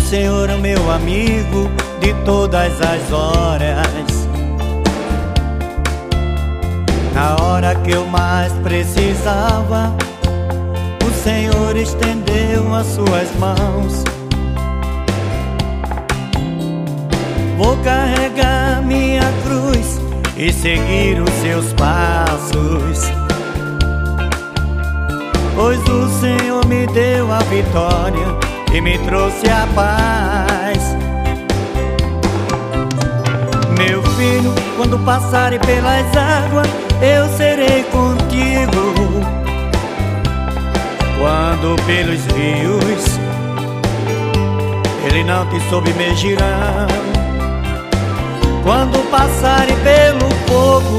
Senhor é o meu amigo de todas as horas. Na hora que eu mais precisava, o Senhor estendeu as suas mãos. Vou carregar minha cruz e seguir os seus passos, pois o Senhor me deu a vitória e me trouxe a paz. Meu filho, quando passarem pelas águas, eu serei contigo. Quando pelos rios, ele não te submergirá. Quando passarem pelo fogo,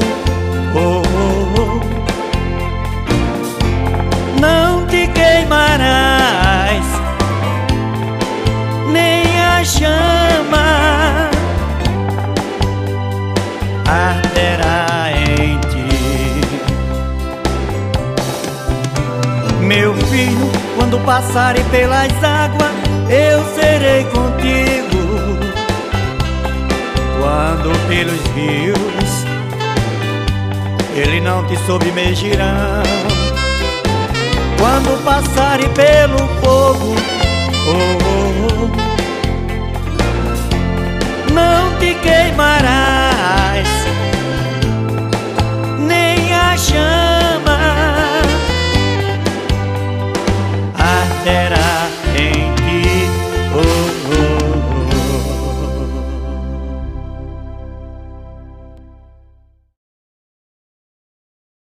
não te queimarás, nem a chama arderá em ti. Meu filho, quando passarem pelas águas, eu serei contigo. Quando pelos rios, ele não te submergirá. Quando passarem pelo fogo, não te queimarás, nem a chama arderá